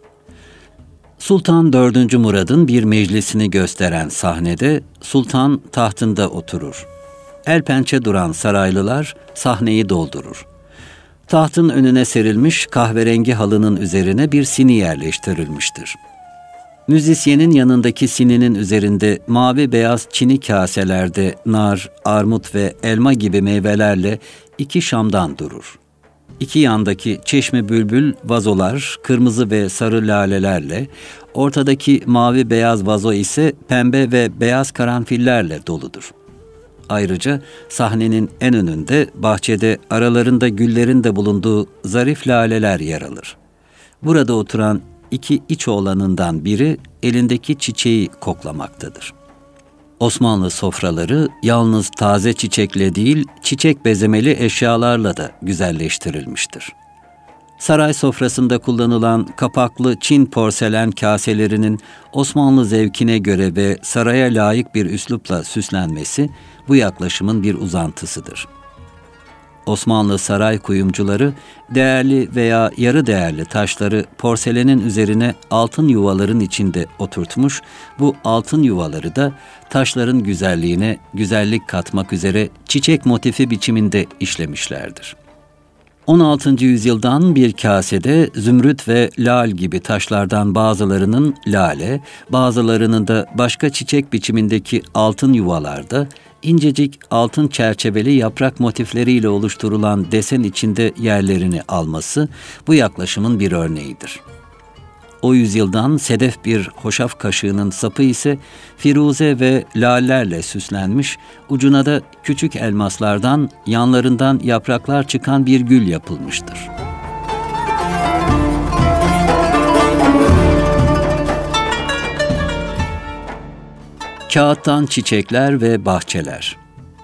Sultan dördüncü. Murad'ın bir meclisini gösteren sahnede sultan tahtında oturur. El pençe duran saraylılar sahneyi doldurur. Tahtın önüne serilmiş kahverengi halının üzerine bir sini yerleştirilmiştir. Müzisyenin yanındaki sininin üzerinde mavi beyaz çini kaselerde nar, armut ve elma gibi meyvelerle iki şamdan durur. İki yandaki çeşme bülbül vazolar kırmızı ve sarı lalelerle, ortadaki mavi beyaz vazo ise pembe ve beyaz karanfillerle doludur. Ayrıca sahnenin en önünde bahçede aralarında güllerin de bulunduğu zarif laleler yer alır. Burada oturan iki iç oğlanından biri elindeki çiçeği koklamaktadır. Osmanlı sofraları yalnız taze çiçekle değil, çiçek bezemeli eşyalarla da güzelleştirilmiştir. Saray sofrasında kullanılan kapaklı Çin porselen kaselerinin Osmanlı zevkine göre ve saraya layık bir üslupla süslenmesi bu yaklaşımın bir uzantısıdır. Osmanlı saray kuyumcuları değerli veya yarı değerli taşları porselenin üzerine altın yuvaların içinde oturtmuş, bu altın yuvaları da taşların güzelliğine güzellik katmak üzere çiçek motifi biçiminde işlemişlerdir. on altıncı yüzyıldan bir kasede zümrüt ve lal gibi taşlardan bazılarının lale, bazılarının da başka çiçek biçimindeki altın yuvalarda incecik altın çerçeveli yaprak motifleriyle oluşturulan desen içinde yerlerini alması bu yaklaşımın bir örneğidir. O yüzyıldan sedef bir hoşaf kaşığının sapı ise firuze ve lallerle süslenmiş, ucuna da küçük elmaslardan, yanlarından yapraklar çıkan bir gül yapılmıştır. Kağıttan çiçekler ve bahçeler.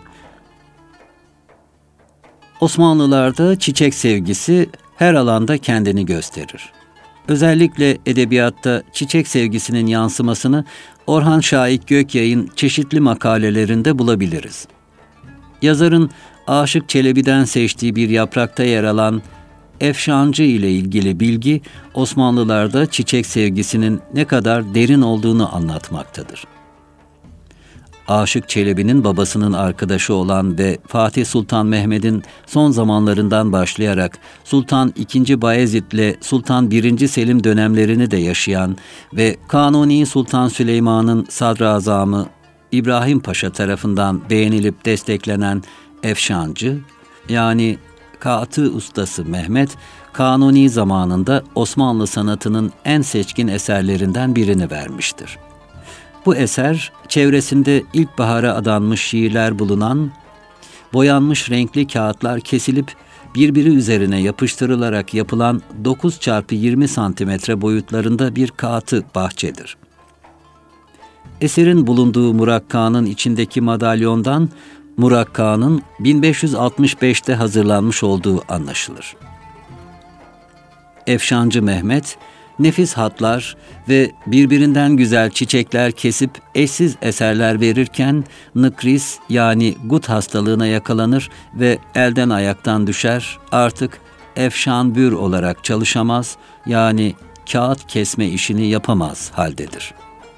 Osmanlılarda çiçek sevgisi her alanda kendini gösterir. Özellikle edebiyatta çiçek sevgisinin yansımasını Orhan Şahik Gökyay'ın çeşitli makalelerinde bulabiliriz. Yazarın Aşık Çelebi'den seçtiği bir yaprakta yer alan Efşancı ile ilgili bilgi, Osmanlılarda çiçek sevgisinin ne kadar derin olduğunu anlatmaktadır. Aşık Çelebi'nin babasının arkadaşı olan ve Fatih Sultan Mehmet'in son zamanlarından başlayarak Sultan ikinci. Bayezid ile Sultan birinci. Selim dönemlerini de yaşayan ve Kanuni Sultan Süleyman'ın sadrazamı İbrahim Paşa tarafından beğenilip desteklenen Efşancı, yani kağıtı ustası Mehmet, Kanuni zamanında Osmanlı sanatının en seçkin eserlerinden birini vermiştir. Bu eser, çevresinde ilkbahara adanmış şiirler bulunan, boyanmış renkli kağıtlar kesilip birbiri üzerine yapıştırılarak yapılan dokuz çarpı yirmi santimetre boyutlarında bir kağıtı bahçedir. Eserin bulunduğu Murakka'nın içindeki madalyondan, Murakka'nın bin beş yüz altmış beşte hazırlanmış olduğu anlaşılır. Efşancı Mehmet, nefis hatlar ve birbirinden güzel çiçekler kesip eşsiz eserler verirken nıkris yani gut hastalığına yakalanır ve elden ayaktan düşer, artık efşanbür olarak çalışamaz, yani kağıt kesme işini yapamaz haldedir.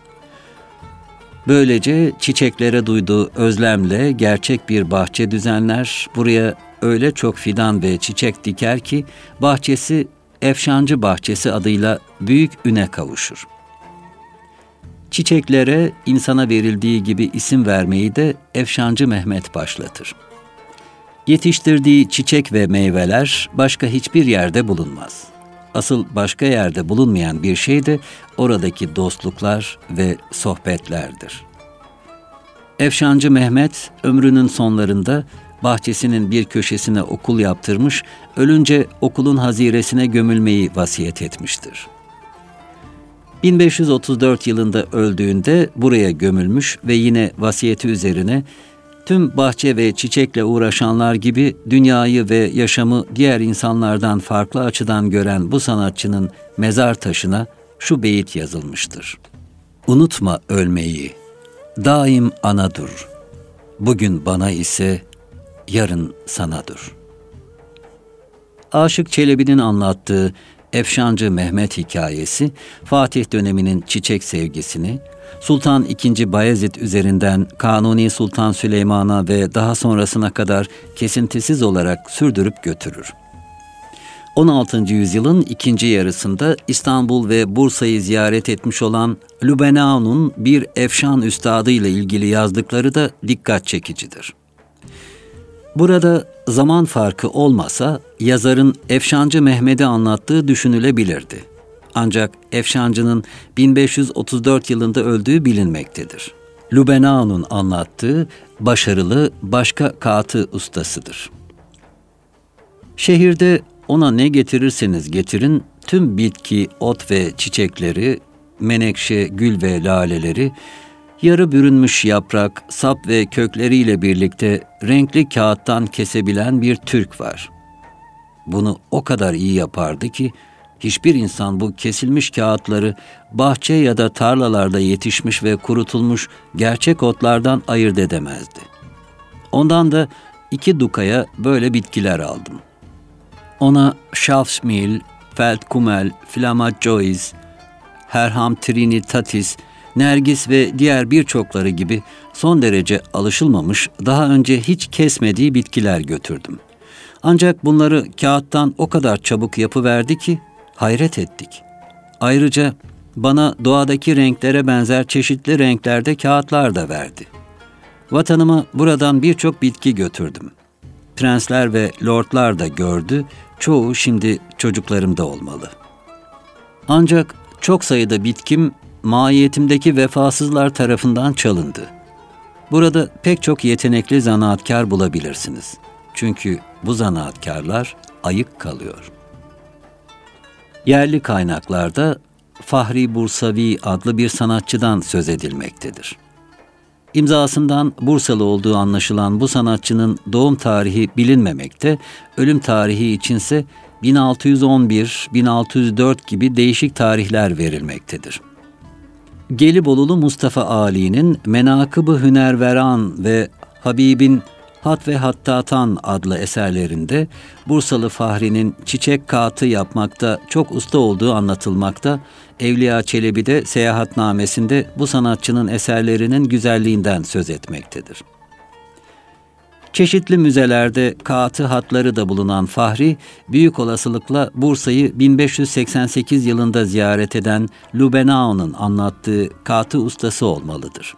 Böylece çiçeklere duyduğu özlemle gerçek bir bahçe düzenler, buraya öyle çok fidan ve çiçek diker ki bahçesi Efşancı Bahçesi adıyla büyük üne kavuşur. Çiçeklere insana verildiği gibi isim vermeyi de Efşancı Mehmet başlatır. Yetiştirdiği çiçek ve meyveler başka hiçbir yerde bulunmaz. Asıl başka yerde bulunmayan bir şey de oradaki dostluklar ve sohbetlerdir. Efşancı Mehmet ömrünün sonlarında bahçesinin bir köşesine okul yaptırmış, ölünce okulun haziresine gömülmeyi vasiyet etmiştir. bin beş yüz otuz dört yılında öldüğünde buraya gömülmüş ve yine vasiyeti üzerine tüm bahçe ve çiçekle uğraşanlar gibi dünyayı ve yaşamı diğer insanlardan farklı açıdan gören bu sanatçının mezar taşına şu beyit yazılmıştır. Unutma ölmeyi, daim anadır. Bugün bana ise yarın sanadır. Aşık Çelebi'nin anlattığı Efşancı Mehmet hikayesi, Fatih döneminin çiçek sevgisini, Sultan ikinci. Bayezid üzerinden Kanuni Sultan Süleyman'a ve daha sonrasına kadar kesintisiz olarak sürdürüp götürür. on altıncı yüzyılın ikinci yarısında İstanbul ve Bursa'yı ziyaret etmiş olan Lübnan'ın bir efşan üstadı ile ilgili yazdıkları da dikkat çekicidir. Burada zaman farkı olmasa yazarın Efşancı Mehmet'i anlattığı düşünülebilirdi. Ancak Efşancı'nın bin beş yüz otuz dört yılında öldüğü bilinmektedir. Lübnan'ın anlattığı başarılı başka kağıtı ustasıdır. Şehirde ona ne getirirseniz getirin, tüm bitki, ot ve çiçekleri, menekşe, gül ve laleleri, yarı bürünmüş yaprak, sap ve kökleriyle birlikte renkli kağıttan kesebilen bir Türk var. Bunu o kadar iyi yapardı ki, hiçbir insan bu kesilmiş kağıtları bahçe ya da tarlalarda yetişmiş ve kurutulmuş gerçek otlardan ayırt edemezdi. Ondan da iki dukaya böyle bitkiler aldım. Ona Schafsmil, Feldkumel, Flammagiois, Herham trinitatis, nergis ve diğer birçokları gibi son derece alışılmamış, daha önce hiç kesmediği bitkiler götürdüm. Ancak bunları kağıttan o kadar çabuk yapıverdi ki hayret ettik. Ayrıca bana doğadaki renklere benzer çeşitli renklerde kağıtlar da verdi. Vatanıma buradan birçok bitki götürdüm. Prensler ve lordlar da gördü, çoğu şimdi çocuklarımda olmalı. Ancak çok sayıda bitkim mahiyetimdeki vefasızlar tarafından çalındı. Burada pek çok yetenekli zanaatkar bulabilirsiniz. Çünkü bu zanaatkarlar ayık kalıyor. Yerli kaynaklarda Fahri Bursavi adlı bir sanatçıdan söz edilmektedir. İmzasından Bursalı olduğu anlaşılan bu sanatçının doğum tarihi bilinmemekte, ölüm tarihi içinse bin altı yüz on bir bin altı yüz dört gibi değişik tarihler verilmektedir. Gelibolulu Mustafa Ali'nin Menakıb-ı Hünerveran ve Habib'in Hat ve Hattatan adlı eserlerinde Bursalı Fahri'nin çiçek kağıtı yapmakta çok usta olduğu anlatılmakta. Evliya Çelebi de seyahatnamesinde bu sanatçının eserlerinin güzelliğinden söz etmektedir. Çeşitli müzelerde kağıtı hatları da bulunan Fahri, büyük olasılıkla Bursa'yı bin beş yüz seksen sekiz yılında ziyaret eden Lübnao'nun anlattığı kağıtı ustası olmalıdır.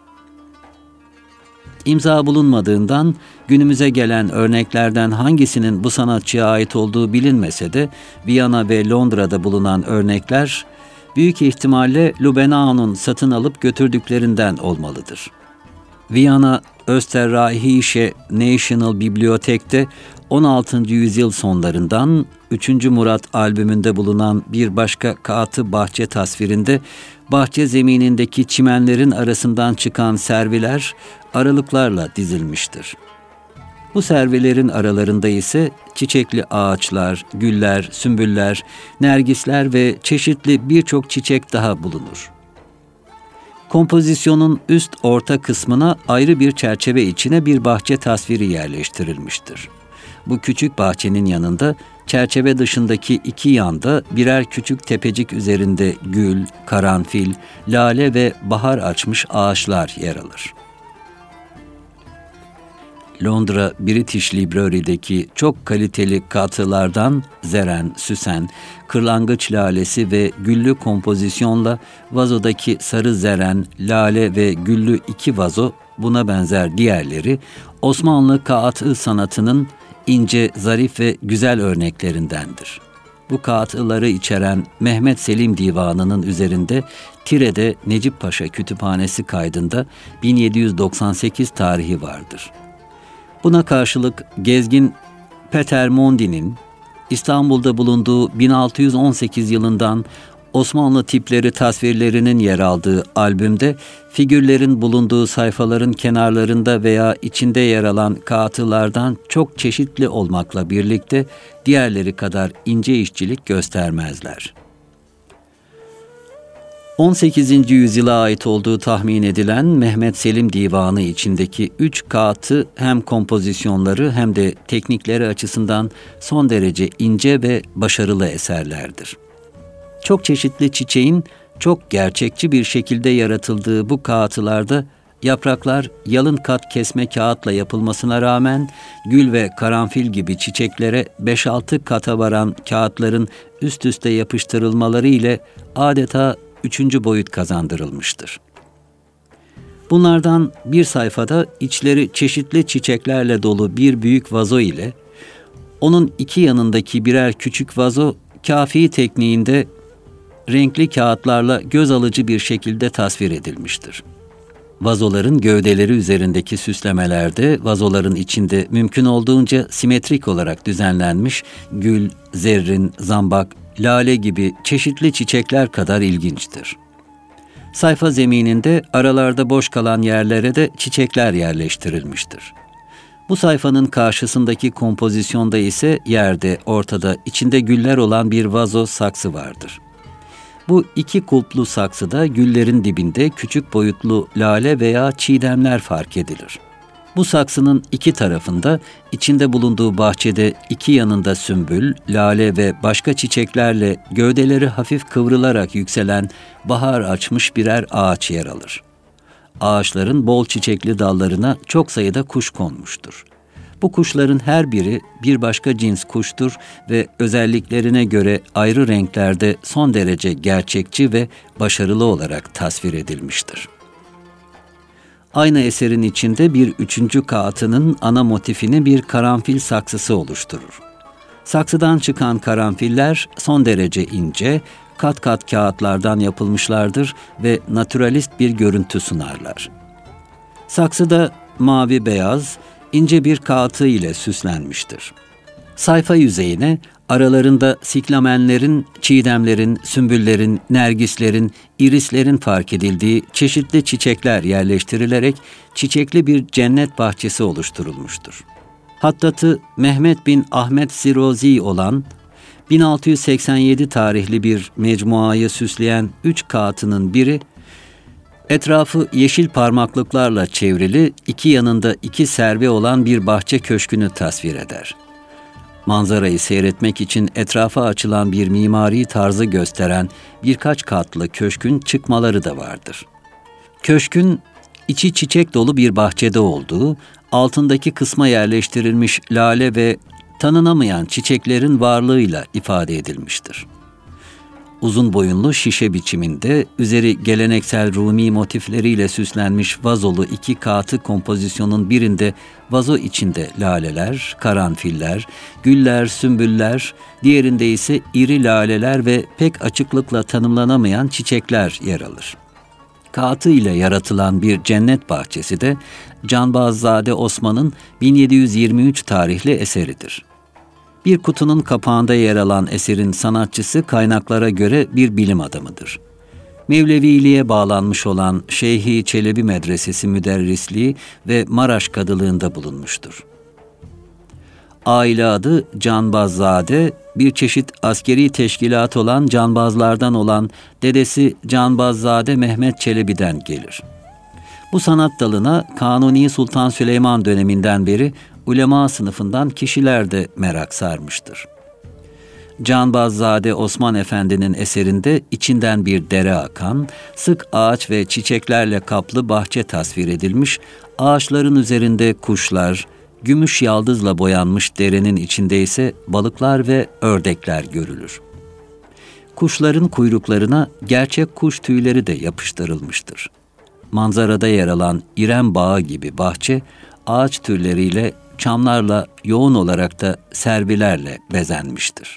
İmza bulunmadığından günümüze gelen örneklerden hangisinin bu sanatçıya ait olduğu bilinmese de Viyana ve Londra'da bulunan örnekler büyük ihtimalle Lübnao'nun satın alıp götürdüklerinden olmalıdır. Viyana Österreichische National Bibliothek'te on altıncı yüzyıl sonlarından üçüncü Murat albümünde bulunan bir başka kağıtı bahçe tasvirinde bahçe zeminindeki çimenlerin arasından çıkan serviler aralıklarla dizilmiştir. Bu servilerin aralarında ise çiçekli ağaçlar, güller, sümbüller, nergisler ve çeşitli birçok çiçek daha bulunur. Kompozisyonun üst orta kısmına ayrı bir çerçeve içine bir bahçe tasviri yerleştirilmiştir. Bu küçük bahçenin yanında çerçeve dışındaki iki yanda birer küçük tepecik üzerinde gül, karanfil, lale ve bahar açmış ağaçlar yer alır. Londra British Library'deki çok kaliteli kağıtlardan zeren, süsen, kırlangıç lalesi ve güllü kompozisyonla vazodaki sarı zeren, lale ve güllü iki vazo, buna benzer diğerleri Osmanlı kağıtı sanatının ince, zarif ve güzel örneklerindendir. Bu kağıtları içeren Mehmet Selim Divanı'nın üzerinde Tire'de Necip Paşa Kütüphanesi kaydında bin yedi yüz doksan sekiz tarihi vardır. Buna karşılık gezgin Peter Mondi'nin İstanbul'da bulunduğu bin altı yüz on sekiz yılından Osmanlı tipleri tasvirlerinin yer aldığı albümde figürlerin bulunduğu sayfaların kenarlarında veya içinde yer alan kağıtlardan çok çeşitli olmakla birlikte diğerleri kadar ince işçilik göstermezler. on sekizinci yüzyıla ait olduğu tahmin edilen Mehmet Selim Divanı içindeki üç kağıtı hem kompozisyonları hem de teknikleri açısından son derece ince ve başarılı eserlerdir. Çok çeşitli çiçeğin çok gerçekçi bir şekilde yaratıldığı bu kağıtlarda yapraklar yalın kat kesme kağıtla yapılmasına rağmen gül ve karanfil gibi çiçeklere beş altı kata varan kağıtların üst üste yapıştırılmaları ile adeta üçüncü boyut kazandırılmıştır. Bunlardan bir sayfada içleri çeşitli çiçeklerle dolu bir büyük vazo ile onun iki yanındaki birer küçük vazo kafi tekniğinde renkli kağıtlarla göz alıcı bir şekilde tasvir edilmiştir. Vazoların gövdeleri üzerindeki süslemelerde vazoların içinde mümkün olduğunca simetrik olarak düzenlenmiş gül, zerrin, zambak, lale gibi çeşitli çiçekler kadar ilginçtir. Sayfa zemininde aralarda boş kalan yerlere de çiçekler yerleştirilmiştir. Bu sayfanın karşısındaki kompozisyonda ise yerde, ortada, içinde güller olan bir vazo saksı vardır. Bu iki kulplu saksıda güllerin dibinde küçük boyutlu lale veya çiğdemler fark edilir. Bu saksının iki tarafında, içinde bulunduğu bahçede iki yanında sümbül, lale ve başka çiçeklerle gövdeleri hafif kıvrılarak yükselen bahar açmış birer ağaç yer alır. Ağaçların bol çiçekli dallarına çok sayıda kuş konmuştur. Bu kuşların her biri bir başka cins kuştur ve özelliklerine göre ayrı renklerde son derece gerçekçi ve başarılı olarak tasvir edilmiştir. Aynı eserin içinde bir üçüncü kağıtının ana motifini bir karanfil saksısı oluşturur. Saksıdan çıkan karanfiller son derece ince, kat kat kağıtlardan yapılmışlardır ve naturalist bir görüntü sunarlar. Saksıda mavi beyaz, ince bir kağıtı ile süslenmiştir. Sayfa yüzeyine aralarında siklamenlerin, çiğdemlerin, sümbüllerin, nergislerin, irislerin fark edildiği çeşitli çiçekler yerleştirilerek çiçekli bir cennet bahçesi oluşturulmuştur. Hattatı Mehmet bin Ahmet Sirozi olan bin altı yüz seksen yedi tarihli bir mecmuayı süsleyen üç kağıtının biri, Etrafı yeşil parmaklıklarla çevrili, iki yanında iki serve olan bir bahçe köşkünü tasvir eder. Manzarayı seyretmek için etrafa açılan bir mimari tarzı gösteren birkaç katlı köşkün çıkmaları da vardır. Köşkün içi çiçek dolu bir bahçede olduğu, altındaki kısma yerleştirilmiş lale ve tanınamayan çiçeklerin varlığıyla ifade edilmiştir. Uzun boyunlu şişe biçiminde, üzeri geleneksel Rumi motifleriyle süslenmiş vazolu iki katı kompozisyonun birinde vazo içinde laleler, karanfiller, güller, sümbüller, diğerinde ise iri laleler ve pek açıklıkla tanımlanamayan çiçekler yer alır. Kağıtı ile yaratılan bir cennet bahçesi de Canbazzade Osman'ın bin yedi yüz yirmi üç tarihli eseridir. Bir kutunun kapağında yer alan eserin sanatçısı kaynaklara göre bir bilim adamıdır. Mevleviliğe bağlanmış olan Şeyhi Çelebi Medresesi müderrisliği ve Maraş kadılığında bulunmuştur. Aile adı Canbazzade, bir çeşit askeri teşkilat olan canbazlardan olan dedesi Canbazzade Mehmet Çelebi'den gelir. Bu sanat dalına Kanuni Sultan Süleyman döneminden beri ulema sınıfından kişiler de merak sarmıştır. Canbazzade Osman Efendi'nin eserinde içinden bir dere akan, sık ağaç ve çiçeklerle kaplı bahçe tasvir edilmiş, ağaçların üzerinde kuşlar, gümüş yaldızla boyanmış derenin içinde ise balıklar ve ördekler görülür. Kuşların kuyruklarına gerçek kuş tüyleri de yapıştırılmıştır. Manzarada yer alan İrem Bağı gibi bahçe, ağaç türleriyle, çamlarla, yoğun olarak da servilerle bezenmiştir.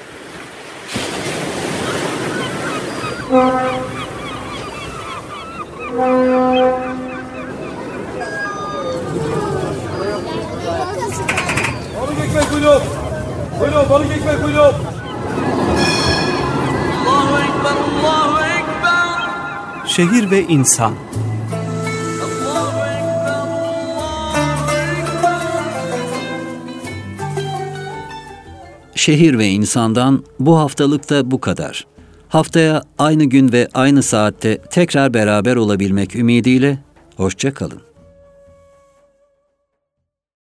Balık ekmek buyurun. Buyurun balık ekmek buyurun. Allahu Ekber, Allahu Ekber. Şehir ve insan. Allahu Ekber, Allahu Ekber. Şehir ve insandan bu haftalıkta bu kadar. Haftaya aynı gün ve aynı saatte tekrar beraber olabilmek ümidiyle hoşça kalın.